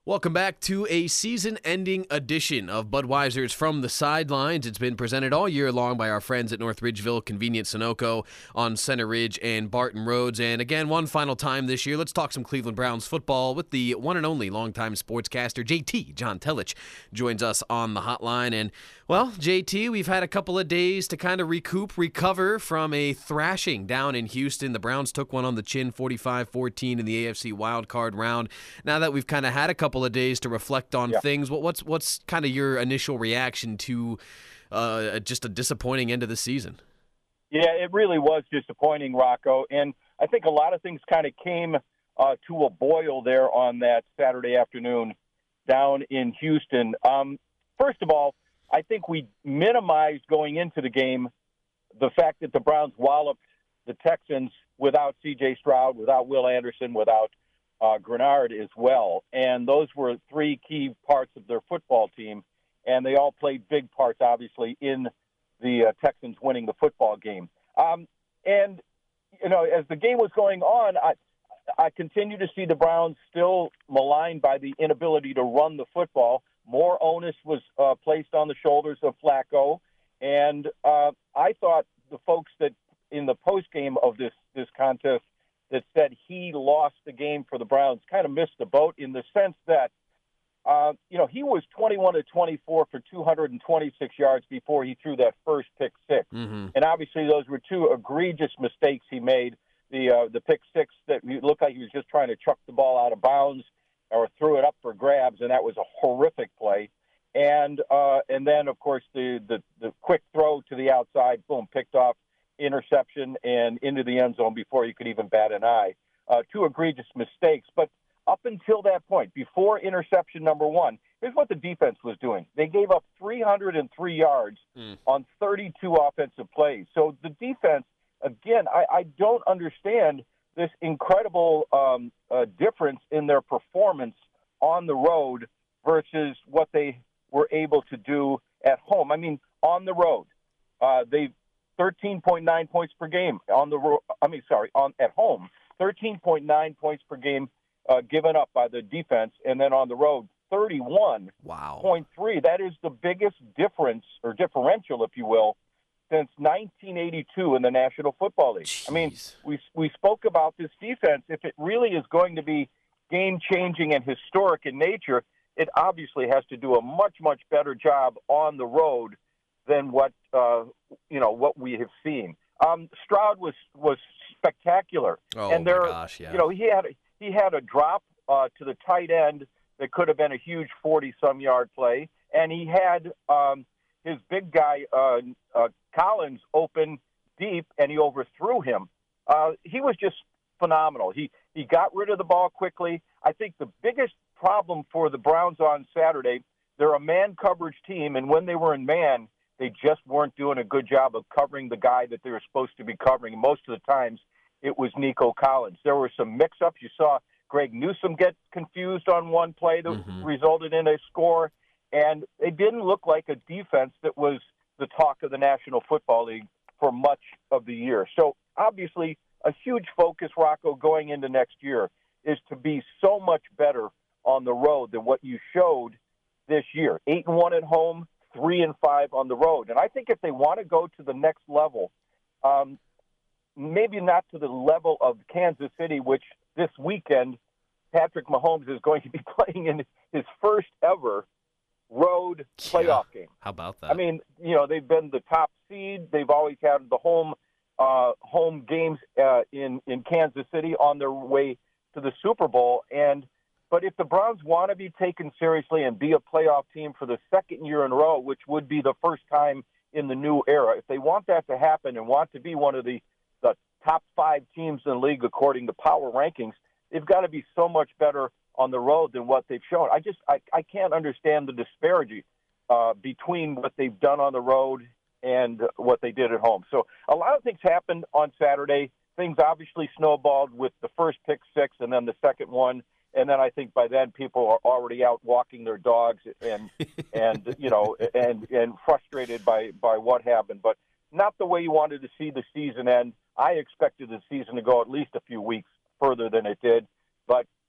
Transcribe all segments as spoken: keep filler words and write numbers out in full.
Welcome back to a season-ending edition of Budweiser's From the Sidelines. It's been presented all year long by our friends at North Ridgeville Convenient Sunoco on Center Ridge and Barton Roads. And again, one final time this year, let's talk some Cleveland Browns football with the one and only longtime sportscaster, J T, John Telich, joins us on the hotline. And, well, J T, we've had a couple of days to kind of recoup, recover from a thrashing down in Houston. The Browns took one on the chin, forty-five fourteen in the A F C wildcard round. Now that we've kind of had a couple of days to reflect on yeah. things, what, what's what's kind of your initial reaction to uh, just a disappointing end of the season? Yeah, it really was disappointing, Rocco, and I think a lot of things kind of came uh, to a boil there on that Saturday afternoon down in Houston. Um, first of all, I think we minimized going into the game the fact that the Browns walloped the Texans without C J Stroud, without Will Anderson, without Uh, Grenard as well. And those were three key parts of their football team, and they all played big parts, obviously, in the uh, Texans winning the football game. Um, and, you know, as the game was going on, I, I continue to see the Browns still maligned by the inability to run the football. More onus was uh, placed on the shoulders of Flacco, and uh, I thought the folks that in the postgame of this, this contest that said he lost the game for the Browns kind of missed the boat in the sense that, uh, you know, he was twenty-one to twenty-four for two hundred twenty-six yards before he threw that first pick six. Mm-hmm. And obviously those were two egregious mistakes he made. The uh, the pick six that looked like he was just trying to chuck the ball out of bounds or threw it up for grabs, and that was a horrific play. And uh, and then, of course, the, the, the quick throw to the outside, boom, picked off, interception, and into the end zone before you could even bat an eye. Uh, two egregious mistakes. But up until that point, before interception number one, here's what the defense was doing. They gave up three hundred three yards mm. on thirty-two offensive plays. So the defense, again, I, I don't understand this incredible um, uh, difference in their performance on the road versus what they were able to do at home. I mean, on the road, uh, they thirteen point nine points per game on the road. I mean, sorry, on at home, thirteen point nine points per game uh, given up by the defense, and then on the road, thirty-one point three. Wow. That is the biggest difference or differential, if you will, since nineteen eighty-two in the National Football League. Jeez. I mean, we we spoke about this defense. If it really is going to be game-changing and historic in nature, it obviously has to do a much, much better job on the road than what uh, you know what we have seen. Um, Stroud was was spectacular, oh and there, my gosh, yeah. you know, he had he had a drop uh, to the tight end that could have been a huge forty-some yard play, and he had um, his big guy uh, uh, Collins open deep, and he overthrew him. Uh, he was just phenomenal. He he got rid of the ball quickly. I think the biggest problem for the Browns on Saturday, they're a man coverage team, and when they were in man, they just weren't doing a good job of covering the guy that they were supposed to be covering. Most of the times, it was Nico Collins. There were some mix-ups. You saw Greg Newsome get confused on one play that mm-hmm. resulted in a score, and it didn't look like a defense that was the talk of the National Football League for much of the year. So, obviously, a huge focus, Rocco, going into next year is to be so much better on the road than what you showed this year. Eight and one at home, three and five on the road. And I think if they want to go to the next level, um, maybe not to the level of Kansas City, which this weekend Patrick Mahomes is going to be playing in his first ever road playoff yeah. game. How about that? I mean, you know, they've been the top seed. They've always had the home uh, home games uh, in, in Kansas City on their way to the Super Bowl. And But if the Browns want to be taken seriously and be a playoff team for the second year in a row, which would be the first time in the new era, if they want that to happen and want to be one of the, the top five teams in the league according to power rankings, they've got to be so much better on the road than what they've shown. I just I, I can't understand the disparity uh, between what they've done on the road and what they did at home. So a lot of things happened on Saturday. Things obviously snowballed with the first pick six and then the second one. And then I think by then people are already out walking their dogs and and you know and and frustrated by, by what happened. But not the way you wanted to see the season end. I expected the season to go at least a few weeks further than it did. But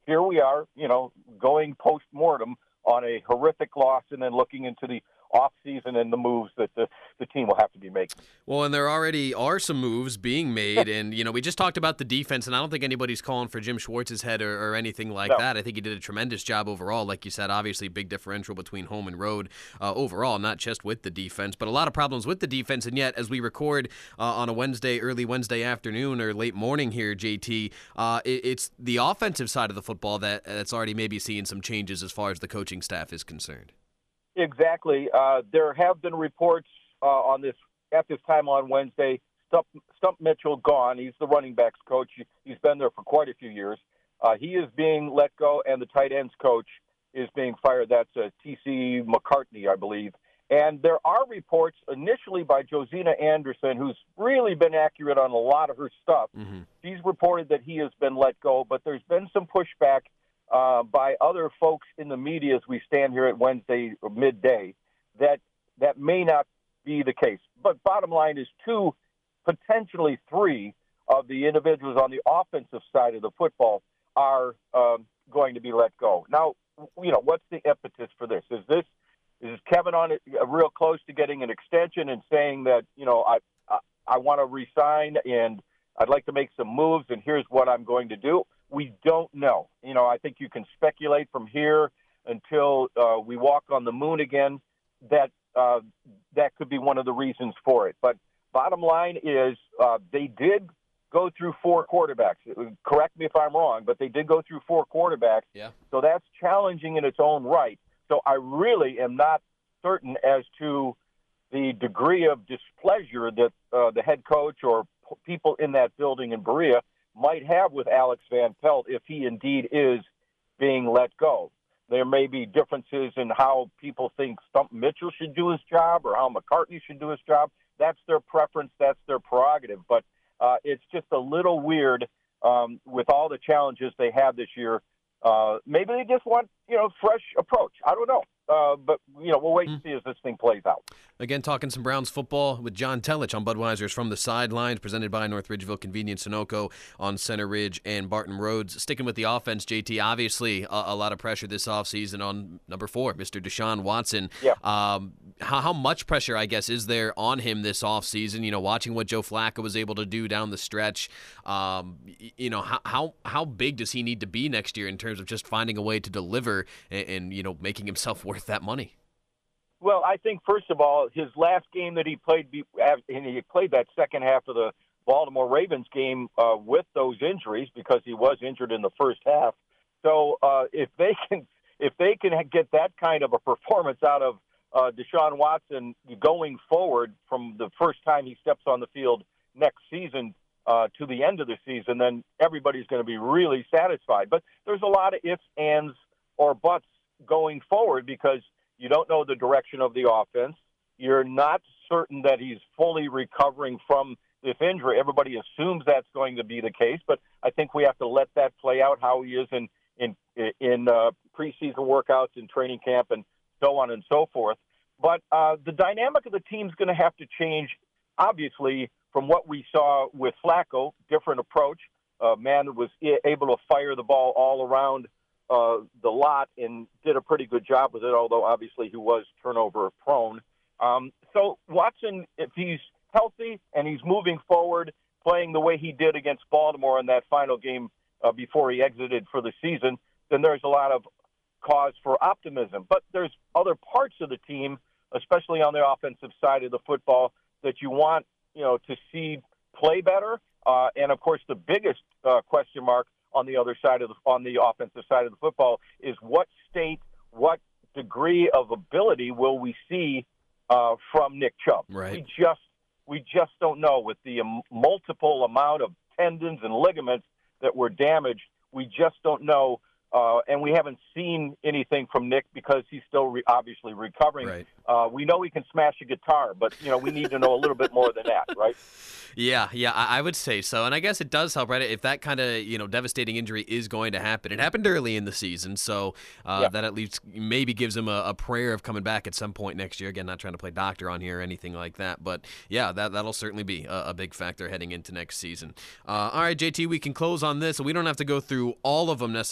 here we are, you know, going post-mortem on a horrific loss and then looking into the off-season and the moves that the, the team will have to be making. Well, and there already are some moves being made, and, you know, we just talked about the defense, and I don't think anybody's calling for Jim Schwartz's head or, or anything like no. that. I think he did a tremendous job overall. Like you said, obviously big differential between home and road uh, overall, not just with the defense, but a lot of problems with the defense, and yet, as we record uh, on a Wednesday, early Wednesday afternoon or late morning here, J T, uh, it, it's the offensive side of the football that that's already maybe seeing some changes as far as the coaching staff is concerned. Exactly. Uh, there have been reports uh, on this at this time on Wednesday. Stump, Stump Mitchell gone. He's the running backs coach. He's been there for quite a few years. Uh, he is being let go, and the tight ends coach is being fired. That's uh, T C McCartney, I believe. And there are reports initially by Josina Anderson, who's really been accurate on a lot of her stuff. Mm-hmm. She's reported that he has been let go, but there's been some pushback Uh, by other folks in the media as we stand here at Wednesday midday, that that may not be the case. But bottom line is two, potentially three of the individuals on the offensive side of the football are um, going to be let go. Now, you know, what's the impetus for this? Is this is Kevin on it uh, real close to getting an extension and saying that, you know, I I, I want to resign and I'd like to make some moves and here's what I'm going to do? We don't know. You know, I think you can speculate from here until uh, we walk on the moon again that uh, that could be one of the reasons for it. But bottom line is uh, they did go through four quarterbacks. Correct me if I'm wrong, but they did go through four quarterbacks. Yeah. So that's challenging in its own right. So I really am not certain as to the degree of displeasure that uh, the head coach or p- people in that building in Berea might have with Alex Van Pelt if he indeed is being let go. There may be differences in how people think Stump Mitchell should do his job or how McCartney should do his job. That's their preference. That's their prerogative. But uh, it's just a little weird um, with all the challenges they have this year. Uh, maybe they just want, you know, fresh approach. I don't know. Uh, but, you know, we'll wait and see as this thing plays out. Again, talking some Browns football with John Telich on Budweiser's From the Sidelines, presented by North Ridgeville Convenience Sunoco on Center Ridge and Barton Roads. Sticking with the offense, J T, obviously a, a lot of pressure this offseason on number four, Mister Deshaun Watson. Yeah. Um, how, how much pressure, I guess, is there on him this offseason? You know, watching what Joe Flacco was able to do down the stretch, um, you know, how, how how big does he need to be next year in terms of just finding a way to deliver and, and you know, making himself worth that money? Well, I think, first of all, his last game that he played, and he played that second half of the Baltimore Ravens game uh, with those injuries because he was injured in the first half. So uh, if they can if they can get that kind of a performance out of uh, Deshaun Watson going forward from the first time he steps on the field next season uh, to the end of the season, then everybody's going to be really satisfied. But there's a lot of ifs, ands, or buts going forward because you don't know the direction of the offense. You're not certain that he's fully recovering from this injury. Everybody assumes that's going to be the case, but I think we have to let that play out, how he is in in in uh, preseason workouts and training camp and so on and so forth. But uh, the dynamic of the team is going to have to change, obviously, from what we saw with Flacco, different approach, a man that was able to fire the ball all around Uh, the lot and did a pretty good job with it, although obviously he was turnover prone. Um, so Watson, if he's healthy and he's moving forward, playing the way he did against Baltimore in that final game uh, before he exited for the season, then there's a lot of cause for optimism. But there's other parts of the team, especially on the offensive side of the football, that you want, you know, to see play better. Uh, and of course, the biggest uh, question mark on the other side of the, on the offensive side of the football is what state, what degree of ability will we see uh, from Nick Chubb? Right. We just we just don't know with the um, multiple amount of tendons and ligaments that were damaged. We just don't know, uh, and we haven't seen anything from Nick because he's still re- obviously recovering. Right. Uh, we know he can smash a guitar, but you know we need to know a little bit more than that, right? Yeah, yeah, I, I would say so, and I guess it does help, right? If that kind of you know devastating injury is going to happen, it happened early in the season, so uh, yeah. that at least maybe gives him a, a prayer of coming back at some point next year. Again, not trying to play doctor on here or anything like that, but yeah, that that'll certainly be a, a big factor heading into next season. Uh, all right, J T, we can close on this, so we don't have to go through all of them necessarily.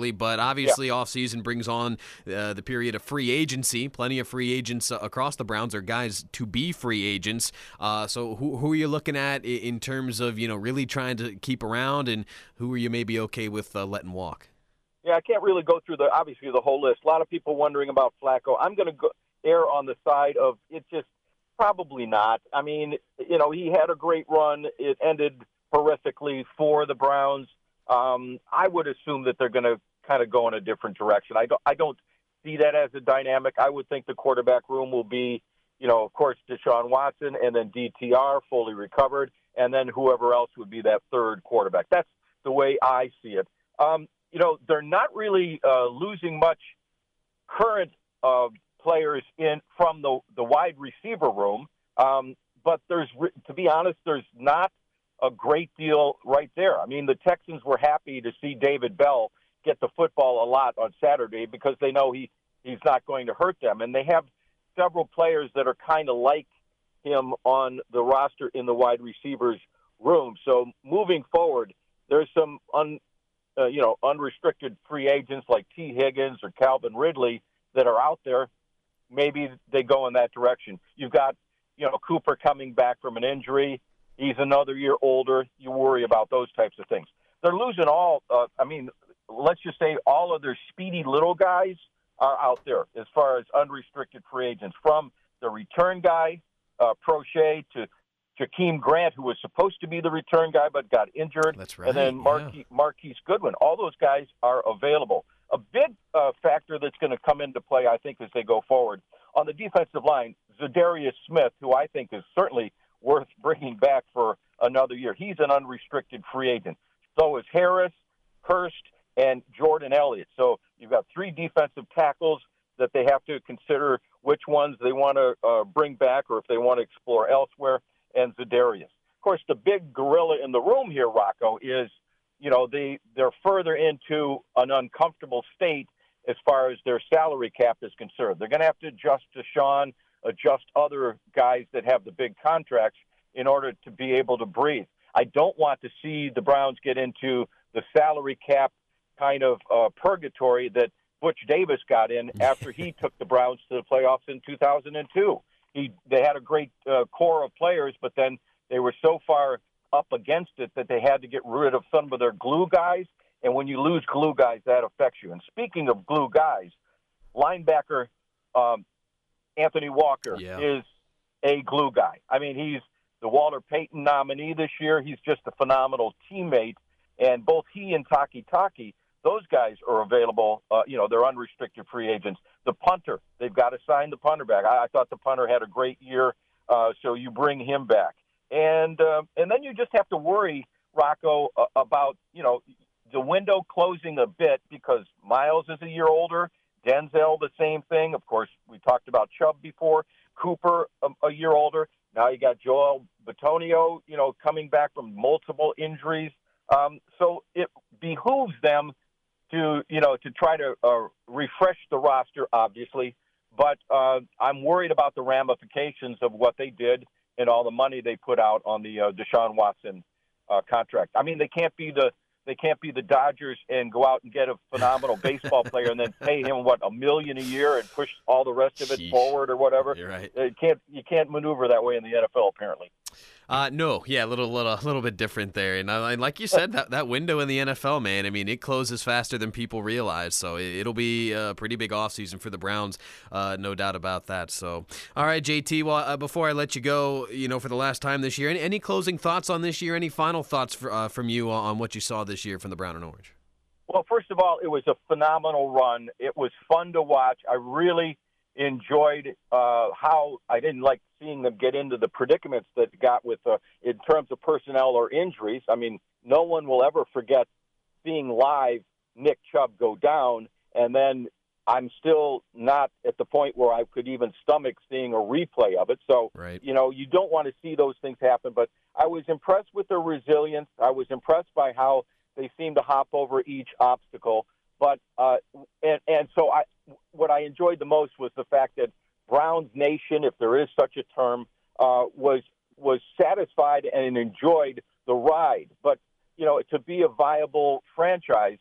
necessarily, but obviously yeah. offseason brings on uh, the period of free agency. Plenty of free agents uh, across the Browns are guys to be free agents. Uh, so who who are you looking at in terms of, you know, really trying to keep around, and who are you maybe okay with uh, letting walk? Yeah, I can't really go through the obviously the whole list. A lot of people wondering about Flacco. I'm going to go err on the side of it just probably not. I mean, you know, he had a great run. It ended horrifically for the Browns. Um, I would assume that they're going to kind of go in a different direction. I don't, I don't see that as a dynamic. I would think the quarterback room will be, you know, of course, Deshaun Watson and then D T R fully recovered, and then whoever else would be that third quarterback. That's the way I see it. Um, you know, they're not really uh, losing much current uh, players in from the, the wide receiver room, um, but there's, to be honest, there's not a great deal right there. I mean, the Texans were happy to see David Bell get the football a lot on Saturday because they know he, he's not going to hurt them. And they have several players that are kind of like him on the roster in the wide receivers room. So moving forward, there's some un, uh, you know, unrestricted free agents like T. Higgins or Calvin Ridley that are out there. Maybe they go in that direction. You've got, you know, Cooper coming back from an injury. He's another year older. You worry about those types of things. They're losing all, uh, I mean, let's just say all of their speedy little guys are out there as far as unrestricted free agents, from the return guy, uh, Prochet, to Jakeem Grant, who was supposed to be the return guy but got injured. That's right. And then Marquise, yeah. Marquise Goodwin. All those guys are available. A big uh, factor that's going to come into play, I think, as they go forward, on the defensive line, Zadarius Smith, who I think is certainly worth bringing back for another year. He's an unrestricted free agent. So is Harris, Hurst, and Jordan Elliott. So you've got three defensive tackles that they have to consider which ones they want to uh, bring back or if they want to explore elsewhere, and Zadarius. Of course, the big gorilla in the room here, Rocco, is, you know, they, they're further into an uncomfortable state as far as their salary cap is concerned. They're going to have to adjust Deshaun, adjust other guys that have the big contracts in order to be able to breathe. I don't want to see the Browns get into the salary cap kind of uh, purgatory that Butch Davis got in after he took the Browns to the playoffs in two thousand two. He, they had a great uh, core of players, but then they were so far up against it that they had to get rid of some of their glue guys. And when you lose glue guys, that affects you. And speaking of glue guys, linebacker um, Anthony Walker yeah. is a glue guy. I mean, he's the Walter Payton nominee this year. He's just a phenomenal teammate. And both he and Taki Taki, those guys are available. Uh, you know, they're unrestricted free agents. The punter, they've got to sign the punter back. I, I thought the punter had a great year, uh, so you bring him back. And uh, and then you just have to worry, Rocco, uh, about, you know, the window closing a bit because Miles is a year older. Denzel, the same thing. Of course, we talked about Chubb before. Cooper, a, a year older. Now you got Joel Bitonio, you know, coming back from multiple injuries. Um, so it behooves them to, you know, to try to uh, refresh the roster, obviously. But uh, I'm worried about the ramifications of what they did and all the money they put out on the uh, Deshaun Watson uh, contract. I mean, they can't be the they can't be the Dodgers and go out and get a phenomenal baseball player and then pay him what a million a year and push all the rest of it Sheesh. forward or whatever. You're right. You can't you can't maneuver that way in the N F L apparently. Uh, no, yeah, a little, little, little bit different there, and, uh, and like you said, that, that window in the N F L, man. I mean, it closes faster than people realize, so it, it'll be a pretty big offseason for the Browns, uh, no doubt about that. So, all right, J T. Well, uh, before I let you go, you know, for the last time this year, any, any closing thoughts on this year? Any final thoughts for, uh, from you on what you saw this year from the Brown and Orange? Well, first of all, it was a phenomenal run. It was fun to watch. I really enjoyed uh, how I didn't like seeing them get into the predicaments that got with uh, in terms of personnel or injuries. I mean, no one will ever forget seeing live Nick Chubb go down, and then I'm still not at the point where I could even stomach seeing a replay of it. So, right. you know, you don't want to see those things happen, but I was impressed with their resilience. I was impressed by how they seemed to hop over each obstacle. But uh, and and so I, what I enjoyed the most was the fact that Browns Nation, if there is such a term, uh, was was satisfied and enjoyed the ride. But you know, to be a viable franchise,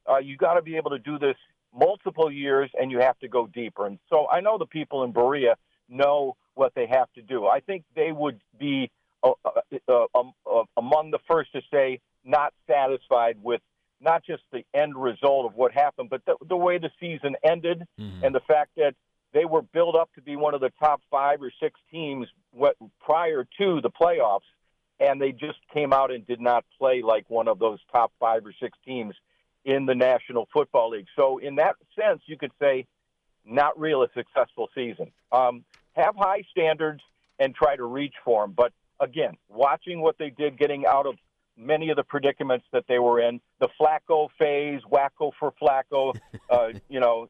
Uh, you got to be able to do this multiple years, and you have to go deeper. And so I know the people in Berea know what they have to do. I think they would be uh, uh, uh, uh, among the first to say not satisfied with not just the end result of what happened, but the, the way the season ended, mm-hmm. and the fact that they were built up to be one of the top five or six teams what, prior to the playoffs, and they just came out and did not play like one of those top five or six teams in the National Football League. So in that sense, you could say not real a successful season. Um, have high standards and try to reach for them. But again, watching what they did getting out of many of the predicaments that they were in, the Flacco phase, wacko for Flacco, uh, you know,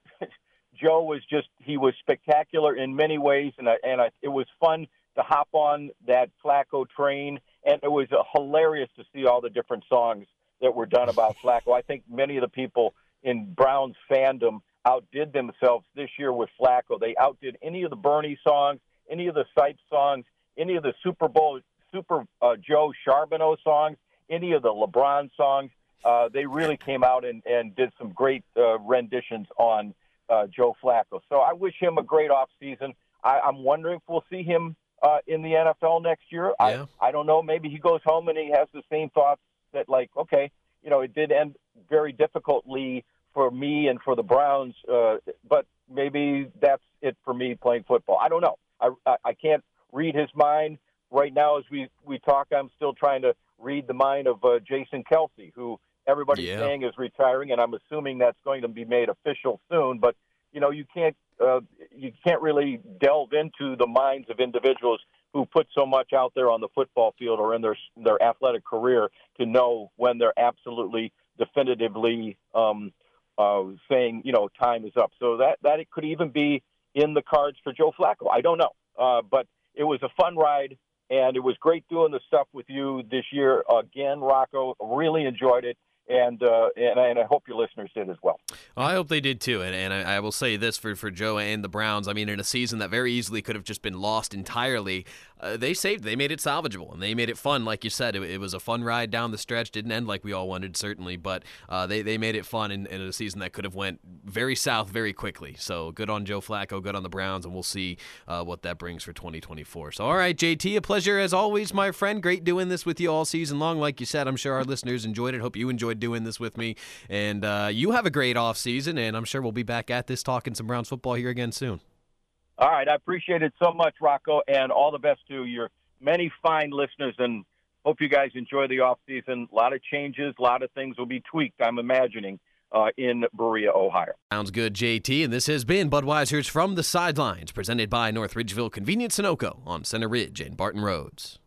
Joe was just, he was spectacular in many ways, and, I, and I, it was fun to hop on that Flacco train, and it was uh, hilarious to see all the different songs that were done about Flacco. I think many of the people in Browns fandom outdid themselves this year with Flacco. They outdid any of the Bernie songs, any of the Sipes songs, any of the Super Bowl, Super uh, Joe Charbonneau songs, any of the LeBron songs. Uh, they really came out and, and did some great uh, renditions on uh, Joe Flacco. So I wish him a great offseason. I'm wondering if we'll see him uh, in the N F L next year. Yeah. I, I don't know. Maybe he goes home and he has the same thoughts that, like, okay, you know, it did end very difficultly for me and for the Browns, uh, but maybe that's it for me playing football. I don't know. I, I, I can't read his mind. Right now, as we, we talk, I'm still trying to read the mind of uh, Jason Kelsey, who everybody's yeah. saying is retiring, and I'm assuming that's going to be made official soon. But, you know, you can't uh, you can't really delve into the minds of individuals who put so much out there on the football field or in their their athletic career to know when they're absolutely definitively um, uh, saying, you know, time is up. So that, that it could even be in the cards for Joe Flacco. I don't know. Uh, but it was a fun ride, and it was great doing the stuff with you this year. Again, Rocco, really enjoyed it. And, uh, and and I hope your listeners did as well. well I hope they did too. And, and I, I will say this for, for Joe and the Browns. I mean, in a season that very easily could have just been lost entirely, uh, they saved. They made it salvageable, and they made it fun. Like you said, it, it was a fun ride down the stretch. Didn't end like we all wanted, certainly, but uh, they they made it fun in, in a season that could have went very south very quickly. So good on Joe Flacco, good on the Browns, and we'll see uh, what that brings for twenty twenty-four. So all right, J T, a pleasure as always, my friend. Great doing this with you all season long. Like you said, I'm sure our listeners enjoyed it. Hope you enjoyed doing this with me. And uh, you have a great off season, and I'm sure we'll be back at this talking some Browns football here again soon. All right, I appreciate it so much, Rocco, and all the best to your many fine listeners, and hope you guys enjoy the off season. A lot of changes, a lot of things will be tweaked, I'm imagining, uh, in Berea, Ohio. Sounds good, J T, and this has been Budweiser's From the Sidelines, presented by North Ridgeville Convenience Sunoco on Center Ridge and Barton Roads.